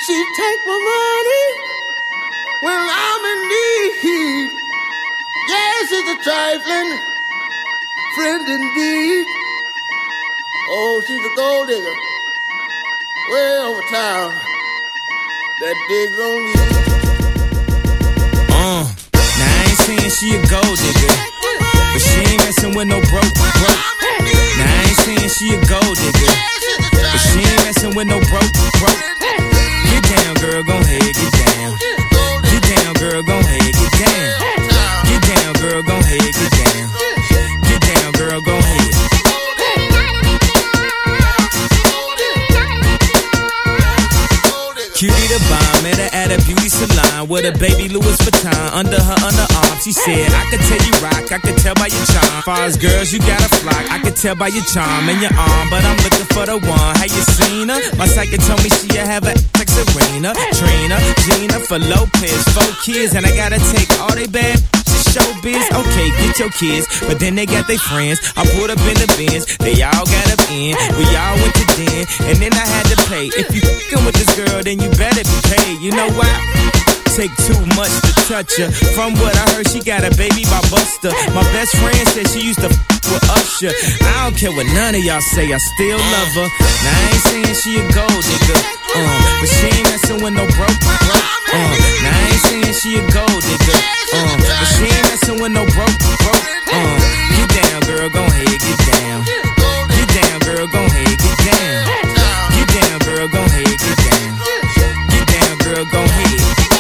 She take my money when I'm in need. Yes, it's a trifling friend indeed. Oh, she's a gold digger way over town that digs on me. Now I ain't saying she a gold digger, but she ain't messing with no broke. Now I ain't saying she a gold digger, but she ain't messing with no broke. Get down, girl, gon' head, get down. Get down, girl, gon' head, get down. Get down, girl, gon' head, get down. Get down, girl, gon' head. Cutie the bomb, met her at a beauty salon with a baby Louis Vuitton under her underarm. She said, I could tell you rock, I could tell by your charm. Far as girls, you got a flock, I could tell by your charm and your arm. But I'm looking for the one, have you seen her? My psychic told me she have a like Serena, Trina, Gina for Lopez, 4 kids. And I gotta take all they bad showbiz. Okay, get your kids, but then they got their friends. I pulled up in the Benz, they all got up in. We all went to den, and then I had to pay. If you f***ing with this girl, then you better be paid. You know why? Take too much to touch her. From what I heard, she got a baby by Buster. My best friend said she used to f*** with Usher. I don't care what none of y'all say, I still love her. Now I ain't saying she a gold digger, but she ain't messing with no broke. Now I ain't saying she a gold digger, but she ain't messing with no broke. Get down, girl, gon' head, get down. Get down, girl, gon' head, get down. Get down, girl, gon' head, get down. Get down, girl, gon' head.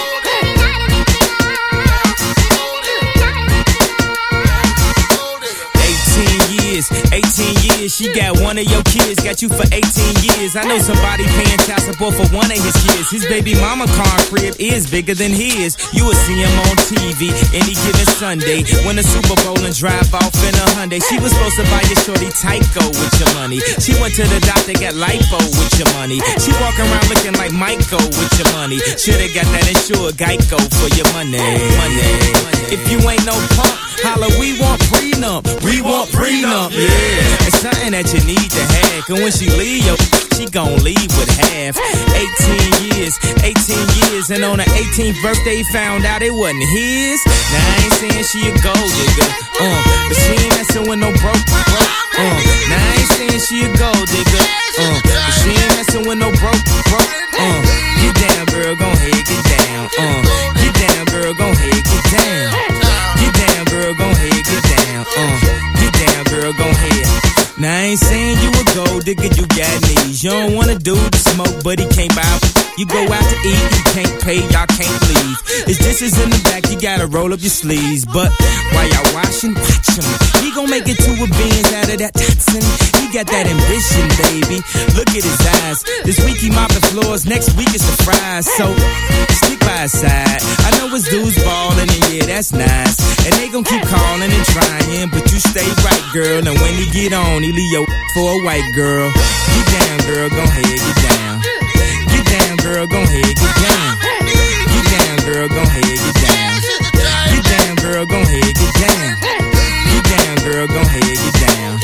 18 years, she got one of your kids, got you for 18 years. I know somebody paying child support for one of his kids. His baby mama car crib is bigger than his. You will see him on TV any given Sunday when the Super Bowl and drive off in a Hyundai. She was supposed to buy your shorty Tyco with your money. She went to the doctor, got lipo with your money. She walk around looking like Michael with your money. Shoulda got that insured Geico for your money. If you ain't no punk, holla, we want prenup. We want prenup, yeah. It's something that you need to have. Cause when she leave, she gon' leave with half. 18 years, and on her 18th birthday, found out it wasn't his. Now I ain't saying she a gold digger, but she ain't messing with no broke. Now I ain't saying she a gold digger, but she ain't messing with no broke. Get down, girl, gon' head, get down. Get down, girl, gon' head, get down. Get down, girl, gon' head, get down. Get down, girl, gon' head. Now I ain't saying you a gold digger, you got knees. You don't wanna do the smoke, but he can't buy. You go out to eat, you can't pay, y'all can't leave. His dishes in the back, you gotta roll up your sleeves. But while y'all washing, watch him. He gon' make it to a Benz out of that Datsun. He got that ambition, baby. Look at his eyes. This week he mopping floors, next week it's the fries. So stick by his side. I know his dudes ballin', and yeah, that's nice. And they gon' keep calling and trying, but you stay right, girl. And when he get on, he leave your for a white girl. Get down, girl, gon' head, get down. Get down, girl, gon' head, get down. Get down, girl, gon' head, get down. Get down, girl, gon' head, get down. Get down, girl, gon' head, get down.